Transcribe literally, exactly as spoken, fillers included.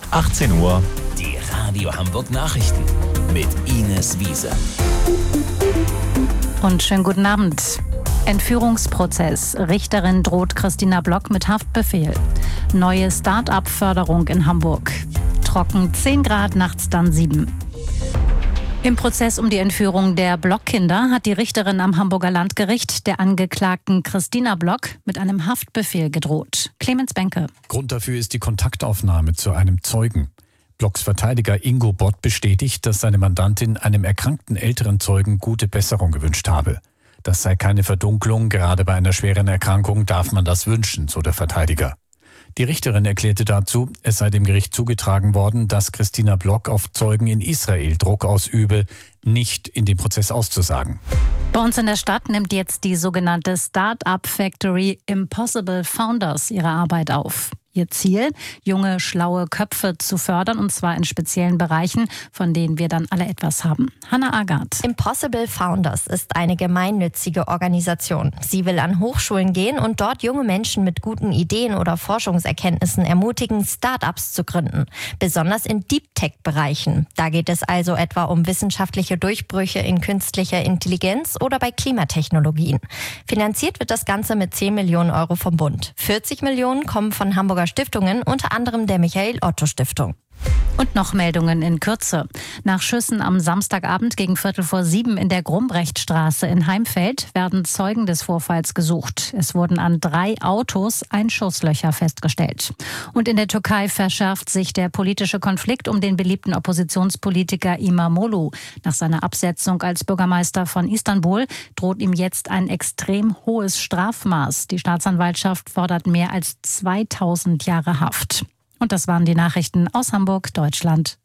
achtzehn Uhr, die Radio Hamburg Nachrichten mit Ines Wiese. Und schönen guten Abend. Entführungsprozess. Richterin droht Christina Block mit Haftbefehl. Neue Start-up-Förderung in Hamburg. Trocken zehn Grad, nachts dann sieben. Im Prozess um die Entführung der Block-Kinder hat die Richterin am Hamburger Landgericht der Angeklagten Christina Block mit einem Haftbefehl gedroht. Clemens Benke. Grund dafür ist die Kontaktaufnahme zu einem Zeugen. Blocks Verteidiger Ingo Bott bestätigt, dass seine Mandantin einem erkrankten älteren Zeugen gute Besserung gewünscht habe. Das sei keine Verdunklung, gerade bei einer schweren Erkrankung darf man das wünschen, so der Verteidiger. Die Richterin erklärte dazu, es sei dem Gericht zugetragen worden, dass Christina Block auf Zeugen in Israel Druck ausübe, nicht in dem Prozess auszusagen. Bei uns in der Stadt nimmt jetzt die sogenannte Start-up Factory Impossible Founders ihre Arbeit auf. Ihr Ziel, junge, schlaue Köpfe zu fördern, und zwar in speziellen Bereichen, von denen wir dann alle etwas haben. Hannah Agard. Impossible Founders ist eine gemeinnützige Organisation. Sie will an Hochschulen gehen und dort junge Menschen mit guten Ideen oder Forschungserkenntnissen ermutigen, Start-ups zu gründen. Besonders in Deep-Tech-Bereichen. Da geht es also etwa um wissenschaftliche Durchbrüche in künstlicher Intelligenz oder bei Klimatechnologien. Finanziert wird das Ganze mit zehn Millionen Euro vom Bund. vierzig Millionen kommen von Hamburger Stiftungen, unter anderem der Michael-Otto-Stiftung. Und noch Meldungen in Kürze. Nach Schüssen am Samstagabend gegen Viertel vor sieben in der Grumbrechtstraße in Heimfeld werden Zeugen des Vorfalls gesucht. Es wurden an drei Autos Einschusslöcher festgestellt. Und in der Türkei verschärft sich der politische Konflikt um den beliebten Oppositionspolitiker İmamoğlu. Nach seiner Absetzung als Bürgermeister von Istanbul droht ihm jetzt ein extrem hohes Strafmaß. Die Staatsanwaltschaft fordert mehr als zweitausend Jahre Haft. Und das waren die Nachrichten aus Hamburg, Deutschland